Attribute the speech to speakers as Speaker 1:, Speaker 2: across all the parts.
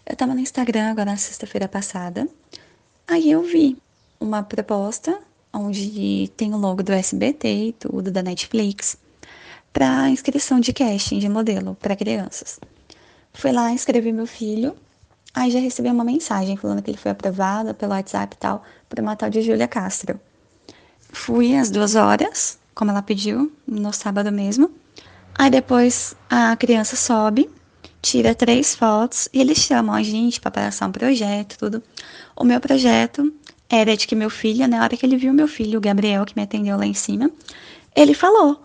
Speaker 1: Eu tava no Instagram agora na sexta-feira passada. Aí eu vi uma proposta onde tem o logo do SBT e tudo, da Netflix, para inscrição de casting de modelo para crianças. Fui lá, inscrevi meu filho. Aí já recebi uma mensagem falando que ele foi aprovado pelo WhatsApp e tal, para uma tal de Júlia Castro. Fui às 2 horas, como ela pediu, no sábado mesmo. Aí depois a criança sobe, tira 3 fotos e eles chamam a gente para passar um projeto, tudo. O meu projeto era de que meu filho, na hora que ele viu meu filho, o Gabriel, que me atendeu lá em cima, ele falou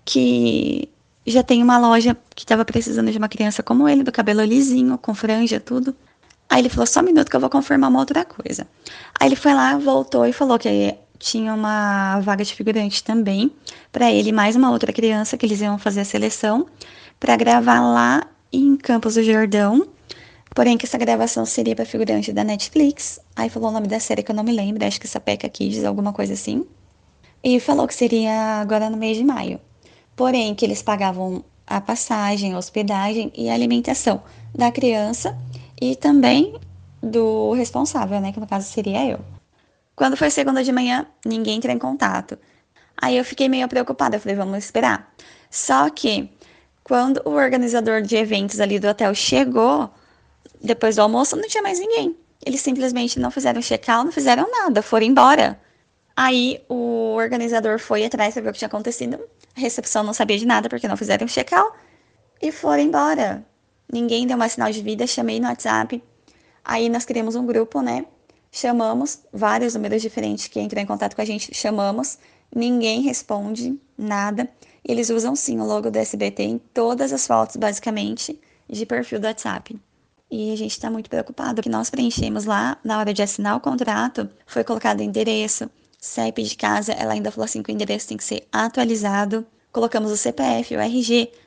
Speaker 1: que já tem uma loja que estava precisando de uma criança como ele, do cabelo lisinho, com franja, tudo. Aí ele falou, só um minuto que eu vou confirmar uma outra coisa. Aí ele foi lá, voltou e falou que tinha uma vaga de figurante também para ele, mais uma outra criança que eles iam fazer a seleção para gravar lá em Campos do Jordão. Porém, que essa gravação seria para figurante da Netflix. Aí falou o nome da série que eu não me lembro, acho que Sapeca Kids, alguma coisa assim. E falou que seria agora no mês de maio. Porém, que eles pagavam a passagem, a hospedagem e a alimentação da criança e também do responsável, né? Que no caso seria eu. Quando foi segunda de manhã, ninguém entrou em contato. Aí eu fiquei meio preocupada, eu falei, vamos esperar. Só que quando o organizador de eventos ali do hotel chegou, depois do almoço, não tinha mais ninguém. Eles simplesmente não fizeram check-out, não fizeram nada, foram embora. Aí o organizador foi atrás para ver o que tinha acontecido. A recepção não sabia de nada porque não fizeram check-out e foram embora. Ninguém deu mais sinal de vida, chamei no WhatsApp. Aí nós criamos um grupo, né? Chamamos vários números diferentes que entram em contato com a gente, chamamos, ninguém responde nada. E eles usam sim o logo do SBT em todas as fotos, basicamente, de perfil do WhatsApp. E a gente está muito preocupado, que nós preenchemos lá, na hora de assinar o contrato, foi colocado o endereço, CEP de casa, ela ainda falou assim que o endereço tem que ser atualizado. Colocamos o CPF, o RG,